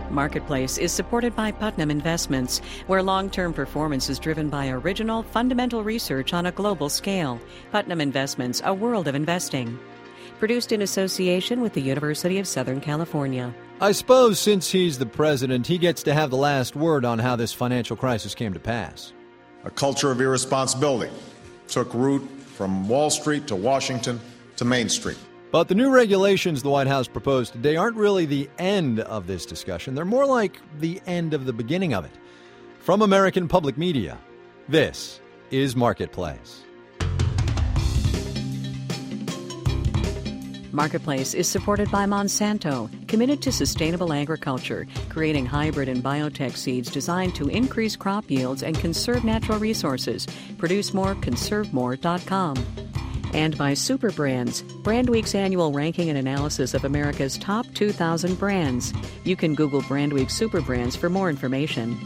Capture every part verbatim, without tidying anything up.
Marketplace is supported by Putnam Investments, where long-term performance is driven by original, fundamental research on a global scale. Putnam Investments, a world of investing. Produced in association with the University of Southern California. I suppose since he's the president, he gets to have the last word on how this financial crisis came to pass. A culture of irresponsibility took root from Wall Street to Washington to Main Street. But the new regulations the White House proposed today aren't really the end of this discussion. They're more like the end of the beginning of it. From American Public Media, this is Marketplace. Marketplace is supported by Monsanto, committed to sustainable agriculture, creating hybrid and biotech seeds designed to increase crop yields and conserve natural resources. Produce more, conserve more dot com. And by Super Brands, Brandweek's annual ranking and analysis of America's top two thousand brands. You can Google Brandweek Super Brands for more information.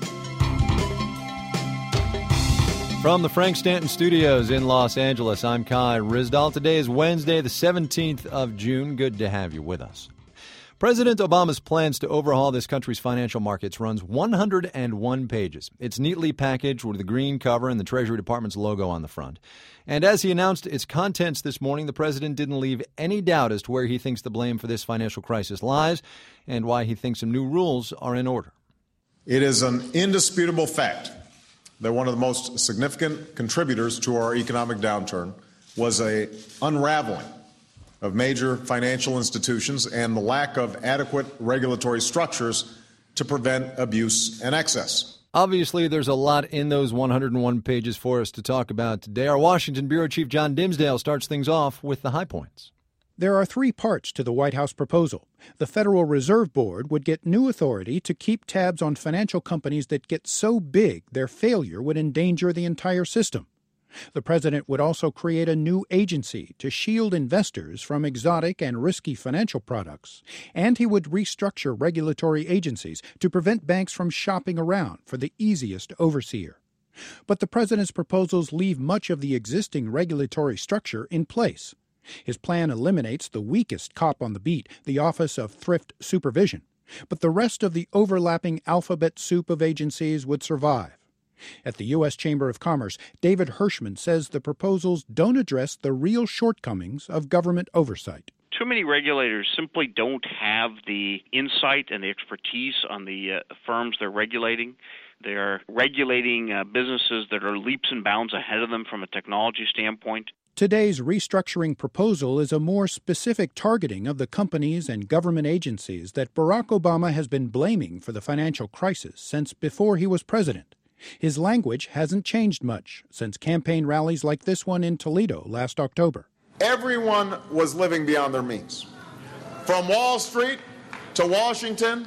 From the Frank Stanton Studios in Los Angeles, I'm Kai Ryssdal. Today is Wednesday, the seventeenth of June. Good to have you with us. President Obama's plans to overhaul this country's financial markets runs one hundred one pages. It's neatly packaged with the green cover and the Treasury Department's logo on the front. And as he announced its contents this morning, the president didn't leave any doubt as to where he thinks the blame for this financial crisis lies and why he thinks some new rules are in order. It is an indisputable fact that one of the most significant contributors to our economic downturn was a unraveling of major financial institutions and the lack of adequate regulatory structures to prevent abuse and excess. Obviously, there's a lot in those one hundred one pages for us to talk about today. Our Washington Bureau Chief John Dimsdale starts things off with the high points. There are three parts to the White House proposal. The Federal Reserve Board would get new authority to keep tabs on financial companies that get so big their failure would endanger the entire system. The president would also create a new agency to shield investors from exotic and risky financial products, and he would restructure regulatory agencies to prevent banks from shopping around for the easiest overseer. But the president's proposals leave much of the existing regulatory structure in place. His plan eliminates the weakest cop on the beat, the Office of Thrift Supervision, but the rest of the overlapping alphabet soup of agencies would survive. At the U S Chamber of Commerce, David Hirschman says the proposals don't address the real shortcomings of government oversight. Too many regulators simply don't have the insight and the expertise on the uh, firms they're regulating. They're regulating uh, businesses that are leaps and bounds ahead of them from a technology standpoint. Today's restructuring proposal is a more specific targeting of the companies and government agencies that Barack Obama has been blaming for the financial crisis since before he was president. His language hasn't changed much since campaign rallies like this one in Toledo last October. Everyone was living beyond their means. From Wall Street to Washington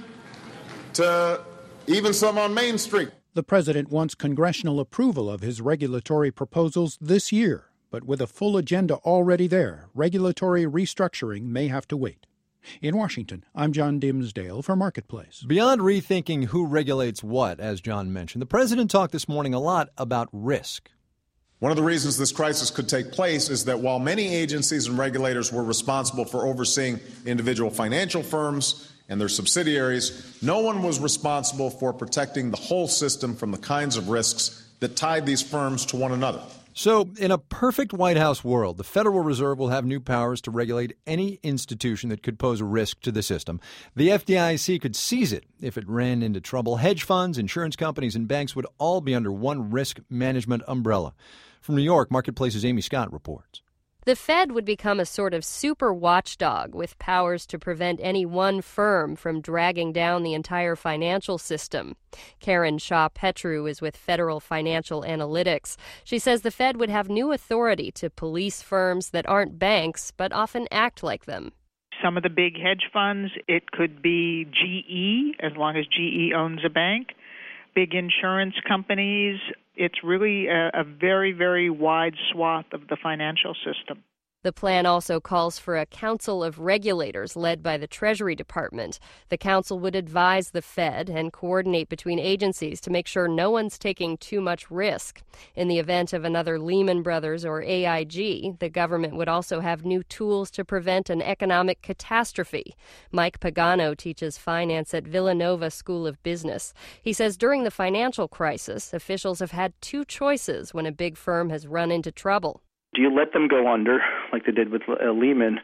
to even some on Main Street. The president wants congressional approval of his regulatory proposals this year, but with a full agenda already there, regulatory restructuring may have to wait. In Washington, I'm John Dimsdale for Marketplace. Beyond rethinking who regulates what, as John mentioned, the president talked this morning a lot about risk. One of the reasons this crisis could take place is that while many agencies and regulators were responsible for overseeing individual financial firms and their subsidiaries, no one was responsible for protecting the whole system from the kinds of risks that tied these firms to one another. So, in a perfect White House world, the Federal Reserve will have new powers to regulate any institution that could pose a risk to the system. The F D I C could seize it if it ran into trouble. Hedge funds, insurance companies, and banks would all be under one risk management umbrella. From New York, Marketplace's Amy Scott reports. The Fed would become a sort of super watchdog with powers to prevent any one firm from dragging down the entire financial system. Karen Shaw Petru is with Federal Financial Analytics. She says the Fed would have new authority to police firms that aren't banks but often act like them. Some of the big hedge funds, it could be G E, as long as G E owns a bank. Big insurance companies, it's really a, a very, very wide swath of the financial system. The plan also calls for a council of regulators led by the Treasury Department. The council would advise the Fed and coordinate between agencies to make sure no one's taking too much risk. In the event of another Lehman Brothers or A I G, the government would also have new tools to prevent an economic catastrophe. Mike Pagano teaches finance at Villanova School of Business. He says during the financial crisis, officials have had two choices when a big firm has run into trouble. Do you let them go under, like they did with uh, Lehman,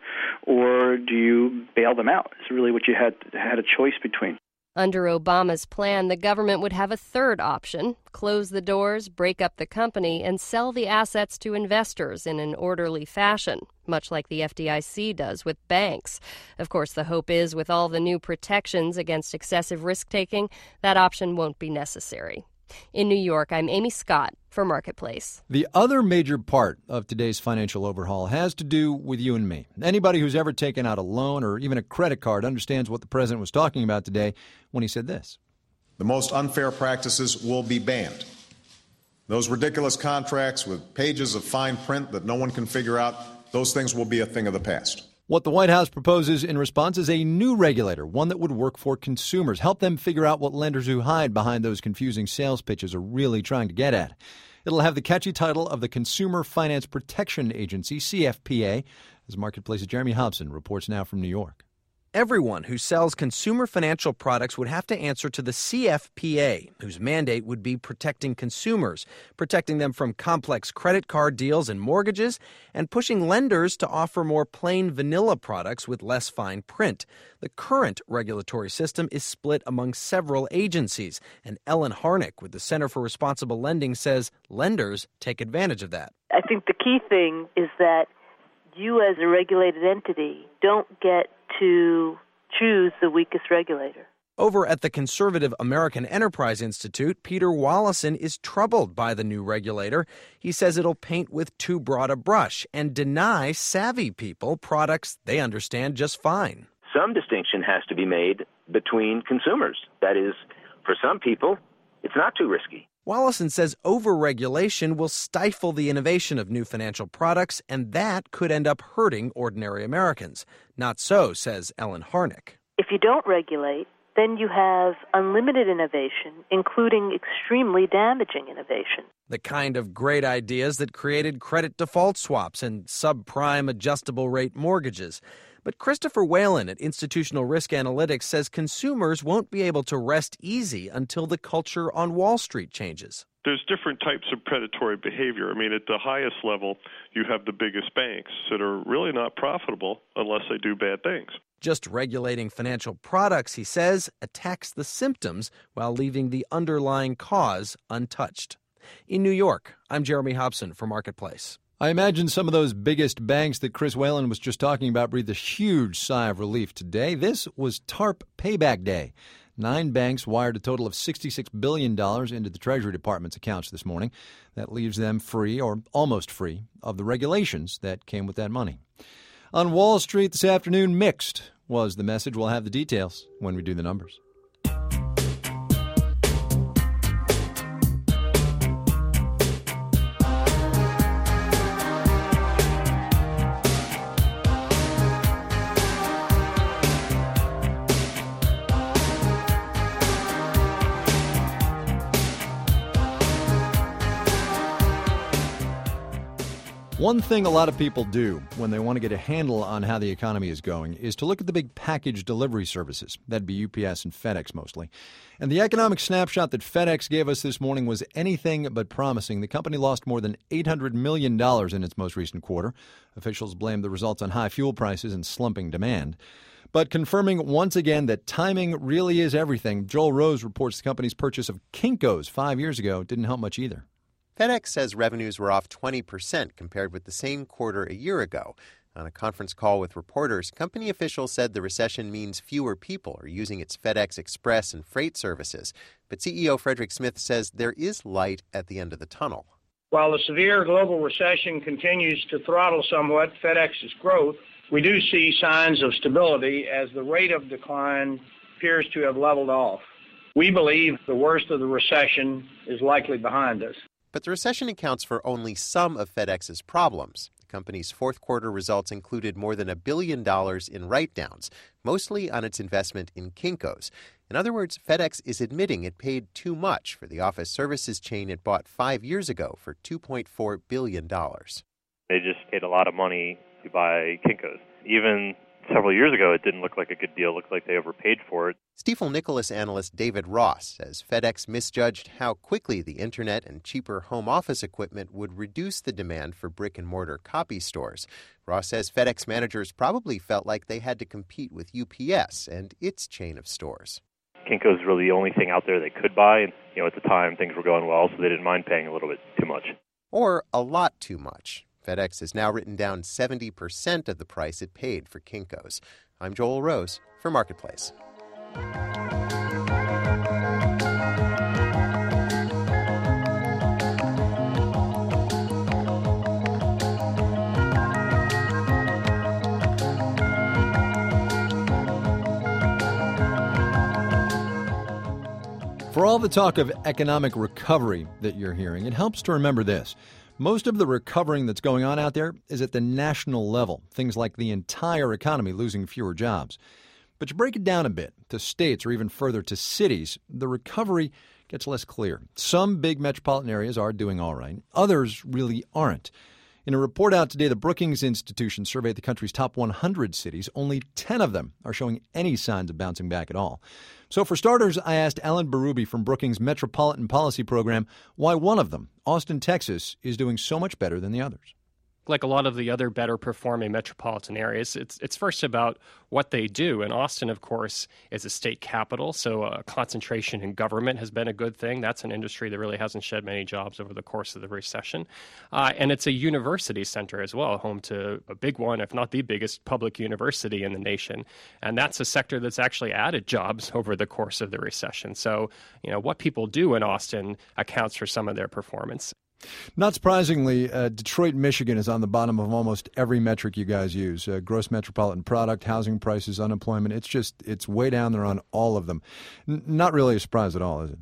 or do you bail them out? It's really what you had had a choice between. Under Obama's plan, the government would have a third option: close the doors, break up the company, and sell the assets to investors in an orderly fashion, much like the F D I C does with banks. Of course, the hope is with all the new protections against excessive risk-taking, that option won't be necessary. In New York, I'm Amy Scott for Marketplace. The other major part of today's financial overhaul has to do with you and me. Anybody who's ever taken out a loan or even a credit card understands what the president was talking about today when he said this. The most unfair practices will be banned. Those ridiculous contracts with pages of fine print that no one can figure out, those things will be a thing of the past. What the White House proposes in response is a new regulator, one that would work for consumers, help them figure out what lenders who hide behind those confusing sales pitches are really trying to get at. It'll have the catchy title of the Consumer Finance Protection Agency, C F P A, as Marketplace's Jeremy Hobson reports now from New York. Everyone who sells consumer financial products would have to answer to the C F P A, whose mandate would be protecting consumers, protecting them from complex credit card deals and mortgages, and pushing lenders to offer more plain vanilla products with less fine print. The current regulatory system is split among several agencies, and Ellen Harnick with the Center for Responsible Lending says lenders take advantage of that. I think the key thing is that you as a regulated entity don't get to choose the weakest regulator. Over at the conservative American Enterprise Institute, Peter Wallison is troubled by the new regulator. He says it'll paint with too broad a brush and deny savvy people products they understand just fine. Some distinction has to be made between consumers. That is, for some people, it's not too risky. Wallison says overregulation will stifle the innovation of new financial products, and that could end up hurting ordinary Americans. Not so, says Ellen Harnick. If you don't regulate, then you have unlimited innovation, including extremely damaging innovation. The kind of great ideas that created credit default swaps and subprime adjustable rate mortgages. But Christopher Whalen at Institutional Risk Analytics says consumers won't be able to rest easy until the culture on Wall Street changes. There's different types of predatory behavior. I mean, at the highest level, you have the biggest banks that are really not profitable unless they do bad things. Just regulating financial products, he says, attacks the symptoms while leaving the underlying cause untouched. In New York, I'm Jeremy Hobson for Marketplace. I imagine some of those biggest banks that Chris Whalen was just talking about breathed a huge sigh of relief today. This was TARP Payback Day. Nine banks wired a total of sixty-six billion dollars into the Treasury Department's accounts this morning. That leaves them free, or almost free, of the regulations that came with that money. On Wall Street this afternoon, mixed was the message. We'll have the details when we do the numbers. One thing a lot of people do when they want to get a handle on how the economy is going is to look at the big package delivery services. That'd be U P S and FedEx mostly. And the economic snapshot that FedEx gave us this morning was anything but promising. The company lost more than eight hundred million dollars in its most recent quarter. Officials blamed the results on high fuel prices and slumping demand. But confirming once again that timing really is everything, Joel Rose reports the company's purchase of Kinko's five years ago didn't help much either. FedEx says revenues were off twenty percent compared with the same quarter a year ago. On a conference call with reporters, company officials said the recession means fewer people are using its FedEx Express and freight services. But C E O Frederick Smith says there is light at the end of the tunnel. While the severe global recession continues to throttle somewhat FedEx's growth, we do see signs of stability as the rate of decline appears to have leveled off. We believe the worst of the recession is likely behind us. But the recession accounts for only some of FedEx's problems. The company's fourth quarter results included more than a billion dollars in write-downs, mostly on its investment in Kinko's. In other words, FedEx is admitting it paid too much for the office services chain it bought five years ago for two point four billion dollars. They just paid a lot of money to buy Kinko's. Even several years ago, it didn't look like a good deal. It looked like they overpaid for it. Stifel Nicholas analyst David Ross says FedEx misjudged how quickly the internet and cheaper home office equipment would reduce the demand for brick-and-mortar copy stores. Ross says FedEx managers probably felt like they had to compete with U P S and its chain of stores. Kinko's really the only thing out there they could buy, and you know, at the time things were going well, so they didn't mind paying a little bit too much. Or a lot too much. FedEx has now written down seventy percent of the price it paid for Kinko's. I'm Joel Rose for Marketplace. For all the talk of economic recovery that you're hearing, it helps to remember this. Most of the recovering that's going on out there is at the national level, things like the entire economy losing fewer jobs. But you break it down a bit to states or even further to cities, the recovery gets less clear. Some big metropolitan areas are doing all right. Others really aren't. In a report out today, the Brookings Institution surveyed the country's top one hundred cities. Only ten of them are showing any signs of bouncing back at all. So for starters, I asked Alan Berube from Brookings Metropolitan Policy Program why one of them, Austin, Texas, is doing so much better than the others. Like a lot of the other better performing metropolitan areas, it's it's first about what they do. And Austin, of course, is a state capital, so a concentration in government has been a good thing. That's an industry that really hasn't shed many jobs over the course of the recession. Uh, and it's a university center as well, home to a big one, if not the biggest public university in the nation. And that's a sector that's actually added jobs over the course of the recession. So, you know, what people do in Austin accounts for some of their performance. Not surprisingly, uh, Detroit, Michigan is on the bottom of almost every metric you guys use. Uh, gross metropolitan product, housing prices, unemployment. It's just, it's way down there on all of them. N- not really a surprise at all, is it?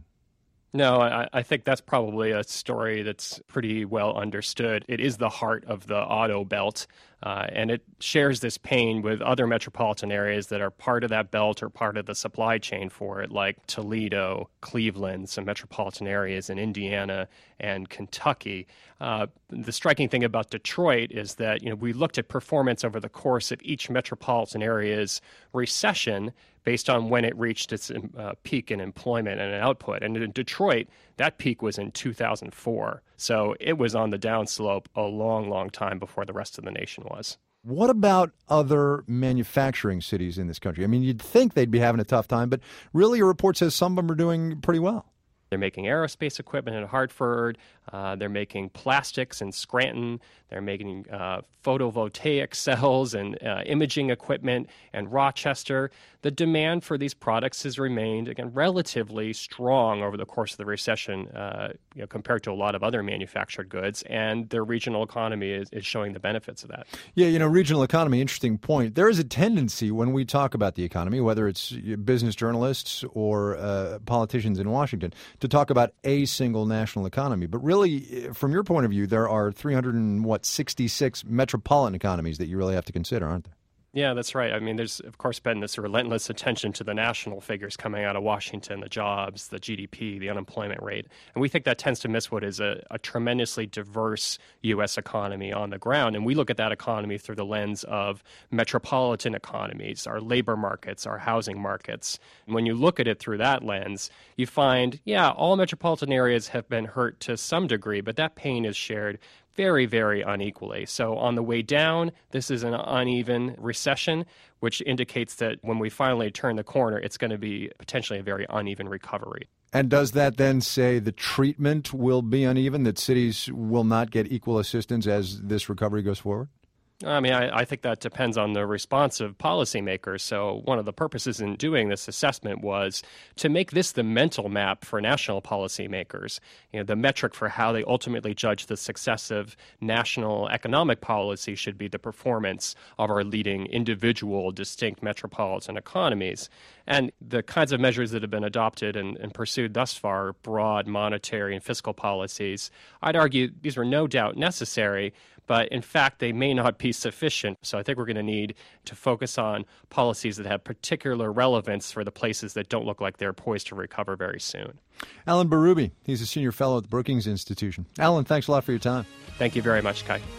No, I, I think that's probably a story that's pretty well understood. It is the heart of the auto belt, uh, and it shares this pain with other metropolitan areas that are part of that belt or part of the supply chain for it, like Toledo, Cleveland, some metropolitan areas in Indiana and Kentucky. Uh, the striking thing about Detroit is that, you know, we looked at performance over the course of each metropolitan area's recession based on when it reached its uh, peak in employment and output. And in Detroit, that peak was in two thousand four. So it was on the downslope a long, long time before the rest of the nation was. What about other manufacturing cities in this country? I mean, you'd think they'd be having a tough time, but really a report says some of them are doing pretty well. They're making aerospace equipment in Hartford. Uh, they're making plastics in Scranton. They're making uh, photovoltaic cells and uh, imaging equipment in Rochester. The demand for these products has remained, again, relatively strong over the course of the recession uh, you know, compared to a lot of other manufactured goods, and their regional economy is, is showing the benefits of that. Yeah, you know, regional economy, interesting point. There is a tendency when we talk about the economy, whether it's business journalists or uh, politicians in Washington, to talk about a single national economy. But really, from your point of view, there are three hundred sixty-six metropolitan economies that you really have to consider, aren't there? Yeah, that's right. I mean, there's, of course, been this relentless attention to the national figures coming out of Washington, the jobs, the G D P, the unemployment rate. And we think that tends to miss what is a, a tremendously diverse U S economy on the ground. And we look at that economy through the lens of metropolitan economies, our labor markets, our housing markets. And when you look at it through that lens, you find, yeah, all metropolitan areas have been hurt to some degree, but that pain is shared very, very unequally. So on the way down, this is an uneven recession, which indicates that when we finally turn the corner, it's going to be potentially a very uneven recovery. And does that then say the treatment will be uneven, that cities will not get equal assistance as this recovery goes forward? I mean, I, I think that depends on the response of policymakers. So one of the purposes in doing this assessment was to make this the mental map for national policymakers, you know, the metric for how they ultimately judge the success of national economic policy should be the performance of our leading individual distinct metropolitan economies. And the kinds of measures that have been adopted and, and pursued thus far, broad monetary and fiscal policies, I'd argue these were no doubt necessary, but in fact, they may not be sufficient. So I think we're going to need to focus on policies that have particular relevance for the places that don't look like they're poised to recover very soon. Alan Berube, he's a senior fellow at the Brookings Institution. Alan, thanks a lot for your time. Thank you very much, Kai.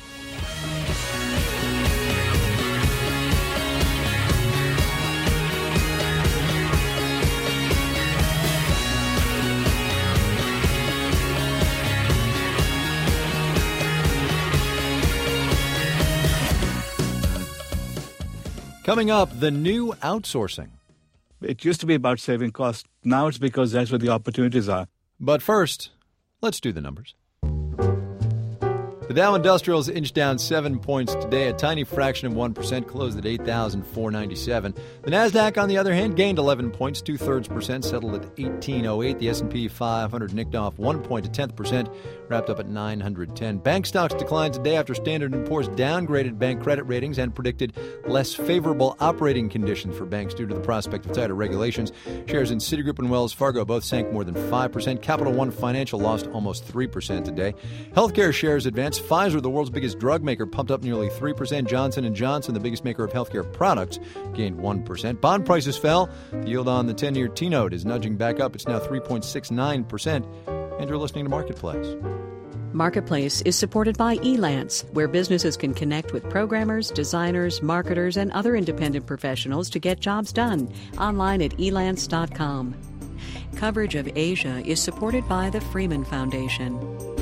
Coming up, the new outsourcing. It used to be about saving costs. Now it's because that's where the opportunities are. But first, let's do the numbers. The Dow Industrials inched down seven points today, a tiny fraction of one percent, closed at eight thousand four hundred ninety-seven. The Nasdaq, on the other hand, gained eleven points, two-thirds percent, settled at eighteen oh eight. The S and P five hundred nicked off one point, a tenth percent, wrapped up at nine hundred ten. Bank stocks declined today after Standard and Poor's downgraded bank credit ratings and predicted less favorable operating conditions for banks due to the prospect of tighter regulations. Shares in Citigroup and Wells Fargo both sank more than five percent. Capital One Financial lost almost three percent today. Healthcare shares advanced. Pfizer, the world's biggest drug maker, pumped up nearly three percent. Johnson and Johnson, the biggest maker of healthcare products, gained one percent. Bond prices fell. The yield on the ten-year T-note is nudging back up. It's now three point six nine percent. And you're listening to Marketplace. Marketplace is supported by Elance, where businesses can connect with programmers, designers, marketers, and other independent professionals to get jobs done. Online at elance dot com. Coverage of Asia is supported by the Freeman Foundation.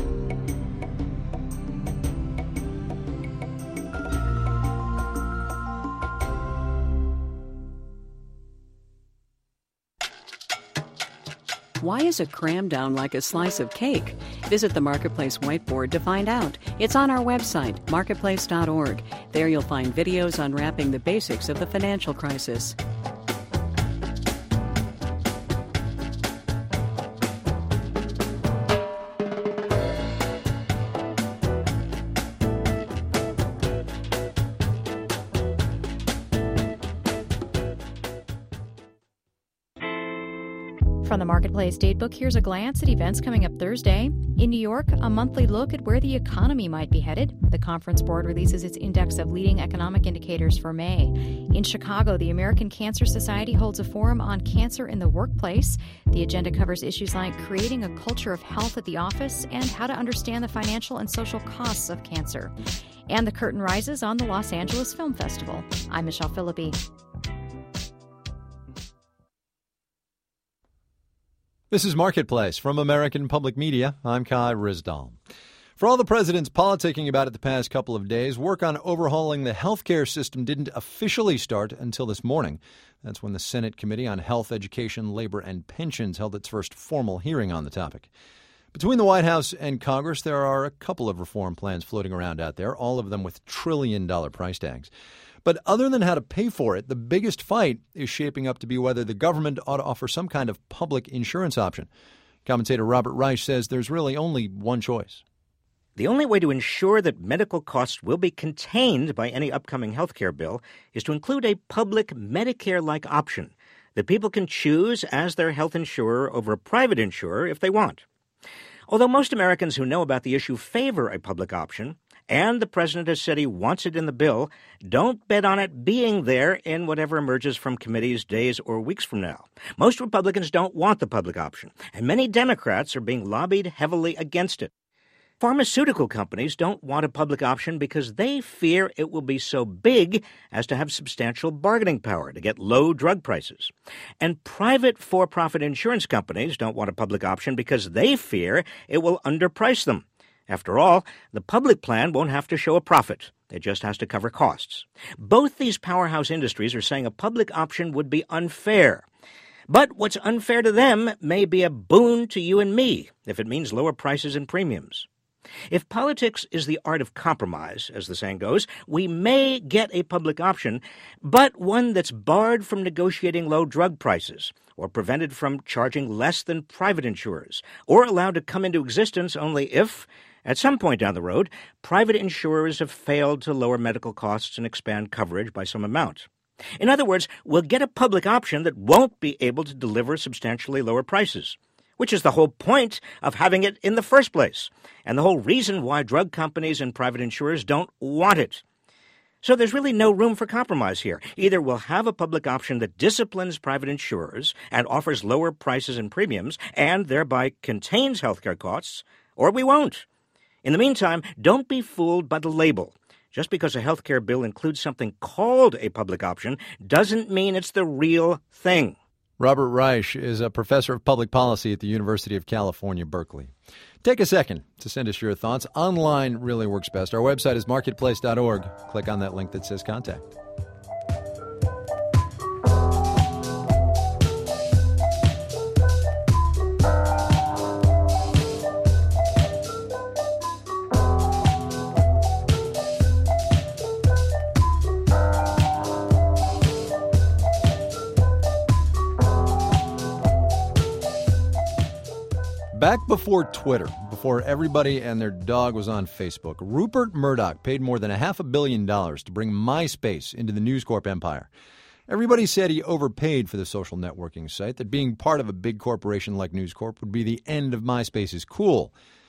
Why is a cram down like a slice of cake? Visit the Marketplace whiteboard to find out. It's on our website, marketplace dot org. There you'll find videos unwrapping the basics of the financial crisis. From the Marketplace Datebook, here's a glance at events coming up Thursday. In New York, a monthly look at where the economy might be headed. The Conference Board releases its index of leading economic indicators for May. In Chicago, the American Cancer Society holds a forum on cancer in the workplace. The agenda covers issues like creating a culture of health at the office and how to understand the financial and social costs of cancer. And the curtain rises on the Los Angeles Film Festival. I'm Michelle Philippi. This is Marketplace from American Public Media. I'm Kai Ryssdal. For all the president's politicking about it the past couple of days, work on overhauling the healthcare system didn't officially start until this morning. That's when the Senate Committee on Health, Education, Labor, and Pensions held its first formal hearing on the topic. Between the White House and Congress, there are a couple of reform plans floating around out there, all of them with trillion-dollar price tags. But other than how to pay for it, the biggest fight is shaping up to be whether the government ought to offer some kind of public insurance option. Commentator Robert Reich says there's really only one choice. The only way to ensure that medical costs will be contained by any upcoming health care bill is to include a public Medicare-like option that people can choose as their health insurer over a private insurer if they want. Although most Americans who know about the issue favor a public option, and the president has said he wants it in the bill, don't bet on it being there in whatever emerges from committees days or weeks from now. Most Republicans don't want the public option, and many Democrats are being lobbied heavily against it. Pharmaceutical companies don't want a public option because they fear it will be so big as to have substantial bargaining power to get low drug prices. And private for-profit insurance companies don't want a public option because they fear it will underprice them. After all, the public plan won't have to show a profit. It just has to cover costs. Both these powerhouse industries are saying a public option would be unfair. But what's unfair to them may be a boon to you and me if it means lower prices and premiums. If politics is the art of compromise, as the saying goes, we may get a public option, but one that's barred from negotiating low drug prices, or prevented from charging less than private insurers, or allowed to come into existence only if, at some point down the road, private insurers have failed to lower medical costs and expand coverage by some amount. In other words, we'll get a public option that won't be able to deliver substantially lower prices, which is the whole point of having it in the first place, and the whole reason why drug companies and private insurers don't want it. So there's really no room for compromise here. Either we'll have a public option that disciplines private insurers and offers lower prices and premiums and thereby contains healthcare costs, or we won't. In the meantime, don't be fooled by the label. Just because a healthcare bill includes something called a public option doesn't mean it's the real thing. Robert Reich is a professor of public policy at the University of California, Berkeley. Take a second to send us your thoughts. Online really works best. Our website is marketplace dot org. Click on that link that says contact. Back before Twitter, before everybody and their dog was on Facebook, Rupert Murdoch paid more than a half a billion dollars to bring MySpace into the News Corp empire. Everybody said he overpaid for the social networking site, that being part of a big corporation like News Corp would be the end of MySpace's cool.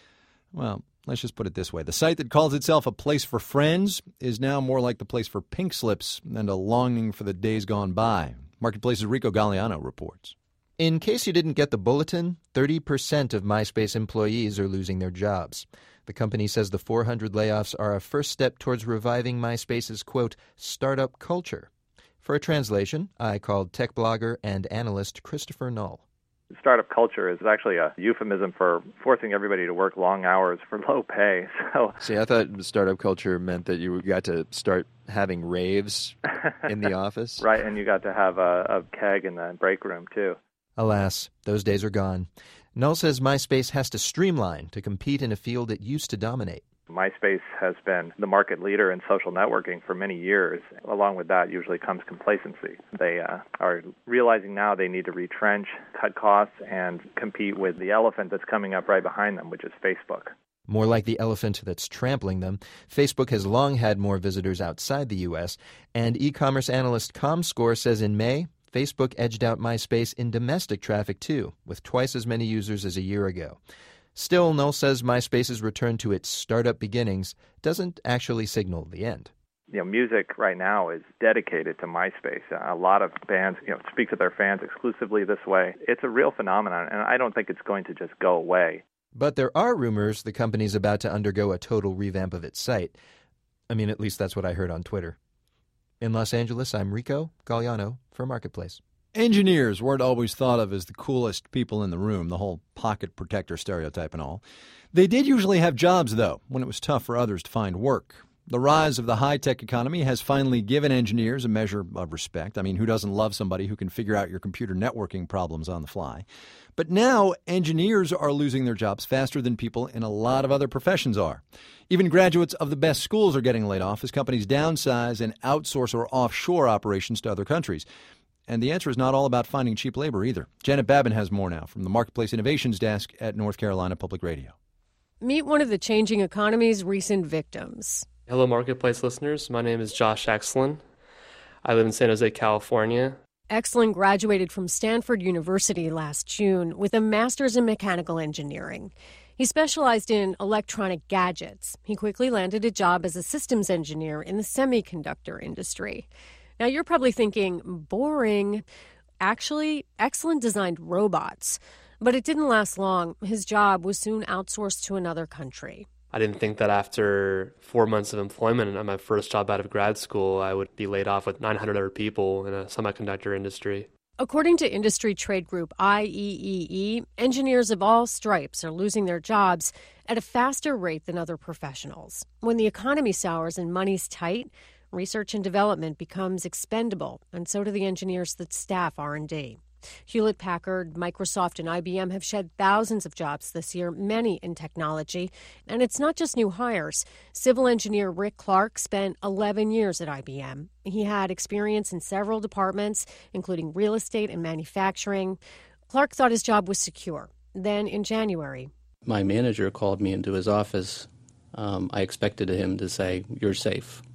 Well, let's just put it this way. The site that calls itself a place for friends is now more like the place for pink slips and a longing for the days gone by. Marketplace's Rico Galliano reports. In case you didn't get the bulletin, thirty percent of MySpace employees are losing their jobs. The company says the four hundred layoffs are a first step towards reviving MySpace's, quote, startup culture. For a translation, I called tech blogger and analyst Christopher Null. Startup culture is actually a euphemism for forcing everybody to work long hours for low pay. So, See, I thought startup culture meant that you got to start having raves in the office. Right, and you got to have a, a keg in the break room, too. Alas, those days are gone. Null says MySpace has to streamline to compete in a field it used to dominate. MySpace has been the market leader in social networking for many years. Along with that usually comes complacency. They uh, are realizing now they need to retrench, cut costs, and compete with the elephant that's coming up right behind them, which is Facebook. More like the elephant that's trampling them, Facebook has long had more visitors outside the U S, and e-commerce analyst ComScore says in May, Facebook edged out MySpace in domestic traffic, too, with twice as many users as a year ago. Still, Null says MySpace's return to its startup beginnings doesn't actually signal the end. You know, music right now is dedicated to MySpace. A lot of bands, you know, speak to their fans exclusively this way. It's a real phenomenon, and I don't think it's going to just go away. But there are rumors the company's about to undergo a total revamp of its site. I mean, at least that's what I heard on Twitter. In Los Angeles, I'm Rico Galliano for Marketplace. Engineers weren't always thought of as the coolest people in the room, the whole pocket protector stereotype and all. They did usually have jobs, though, when it was tough for others to find work. The rise of the high-tech economy has finally given engineers a measure of respect. I mean, who doesn't love somebody who can figure out your computer networking problems on the fly? But now engineers are losing their jobs faster than people in a lot of other professions are. Even graduates of the best schools are getting laid off as companies downsize and outsource or offshore operations to other countries. And the answer is not all about finding cheap labor either. Janet Babin has more now from the Marketplace Innovations Desk at North Carolina Public Radio. Meet one of the changing economy's recent victims. Hello, Marketplace listeners. My name is Josh Exlin. I live in San Jose, California. Exlin graduated from Stanford University last June with a master's in mechanical engineering. He specialized in electronic gadgets. He quickly landed a job as a systems engineer in the semiconductor industry. Now, you're probably thinking, boring. Actually, Exlin designed robots. But it didn't last long. His job was soon outsourced to another country. I didn't think that after four months of employment and my first job out of grad school, I would be laid off with nine hundred other people in a semiconductor industry. According to industry trade group I E E E, engineers of all stripes are losing their jobs at a faster rate than other professionals. When the economy sours and money's tight, research and development becomes expendable, and so do the engineers that staff R and D. Hewlett-Packard, Microsoft, and I B M have shed thousands of jobs this year, many in technology. And it's not just new hires. Civil engineer Rick Clark spent eleven years at I B M. He had experience in several departments, including real estate and manufacturing. Clark thought his job was secure. Then in January, my manager called me into his office. Um, I expected him to say, "You're safe."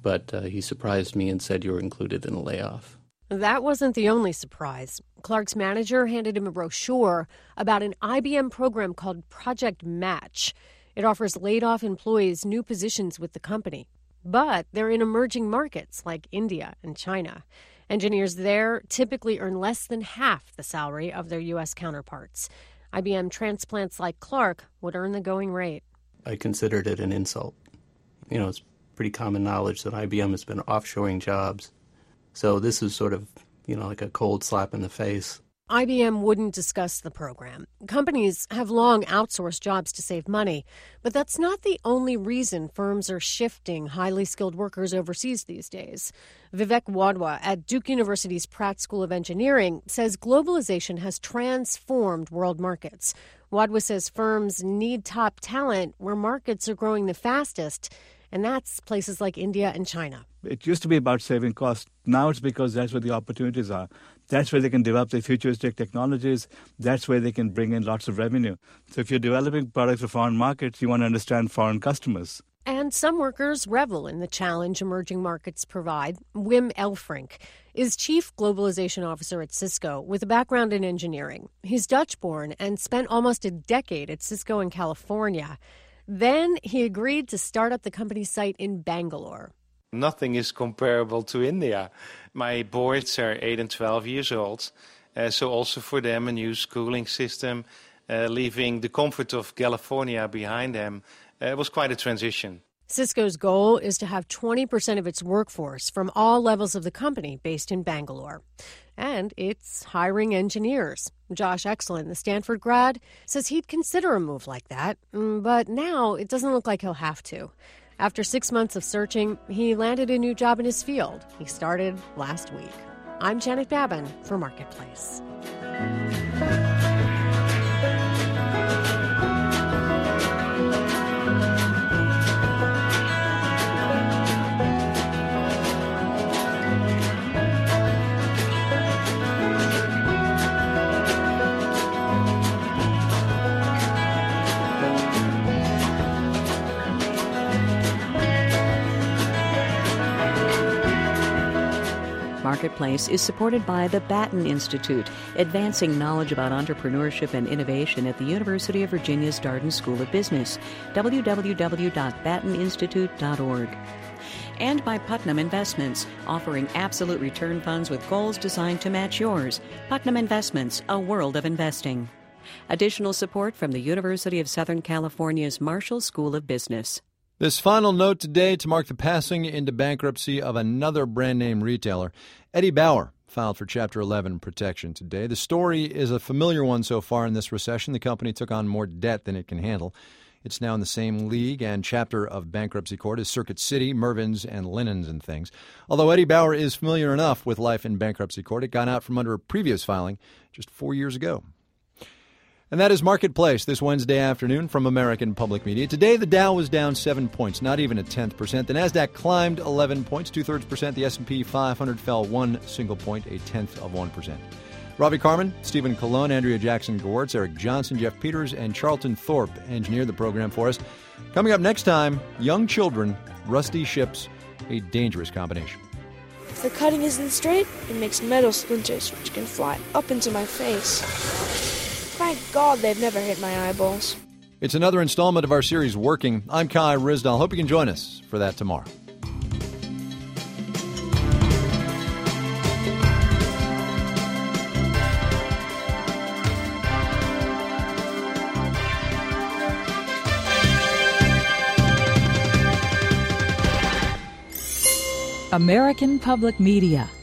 but uh, he surprised me and said you were included in a layoff. That wasn't the only surprise. Clark's manager handed him a brochure about an I B M program called Project Match. It offers laid-off employees new positions with the company. But they're in emerging markets like India and China. Engineers there typically earn less than half the salary of their U S counterparts. I B M transplants like Clark would earn the going rate. I considered it an insult. You know, it's pretty common knowledge that I B M has been offshoring jobs. So this is sort of, you know, like a cold slap in the face. I B M wouldn't discuss the program. Companies have long outsourced jobs to save money, but that's not the only reason firms are shifting highly skilled workers overseas these days. Vivek Wadhwa at Duke University's Pratt School of Engineering says globalization has transformed world markets. Wadhwa says firms need top talent where markets are growing the fastest, and that's places like India and China. It used to be about saving costs. Now it's because that's where the opportunities are. That's where they can develop their futuristic technologies. That's where they can bring in lots of revenue. So if you're developing products for foreign markets, you want to understand foreign customers. And some workers revel in the challenge emerging markets provide. Wim Elfrink is Chief Globalization Officer at Cisco with a background in engineering. He's Dutch-born and spent almost a decade at Cisco in California. Then he agreed to start up the company's site in Bangalore. Nothing is comparable to India. My boys are eight and twelve years old, uh, so also for them a new schooling system, uh, leaving the comfort of California behind them, uh, was quite a transition. Cisco's goal is to have twenty percent of its workforce from all levels of the company based in Bangalore. And it's hiring engineers. Josh Exlin, the Stanford grad, says he'd consider a move like that, but now it doesn't look like he'll have to. After six months of searching, he landed a new job in his field. He started last week. I'm Janet Babin for Marketplace. Marketplace is supported by the Batten Institute, advancing knowledge about entrepreneurship and innovation at the University of Virginia's Darden School of Business. w w w dot batten institute dot org. And by Putnam Investments, offering absolute return funds with goals designed to match yours. Putnam Investments, a world of investing. Additional support from the University of Southern California's Marshall School of Business. This final note today to mark the passing into bankruptcy of another brand name retailer. Eddie Bauer filed for Chapter eleven protection today. The story is a familiar one so far in this recession. The company took on more debt than it can handle. It's now in the same league and chapter of bankruptcy court as Circuit City, Mervyn's, and Linens and things. Although Eddie Bauer is familiar enough with life in bankruptcy court, it got out from under a previous filing just four years ago. And that is Marketplace this Wednesday afternoon from American Public Media. Today, the Dow was down seven points, not even a tenth percent. The Nasdaq climbed eleven points, two-thirds percent. The S and P five hundred fell one single point, a tenth of one percent. Robbie Carmen, Stephen Colon, Andrea Jackson-Gewertz, Eric Johnson, Jeff Peters, and Charlton Thorpe engineered the program for us. Coming up next time, young children, rusty ships, a dangerous combination. If the cutting isn't straight, it makes metal splinters which can fly up into my face. Thank God they've never hit my eyeballs. It's another installment of our series, Working. I'm Kai Ryssdal. Hope you can join us for that tomorrow. American Public Media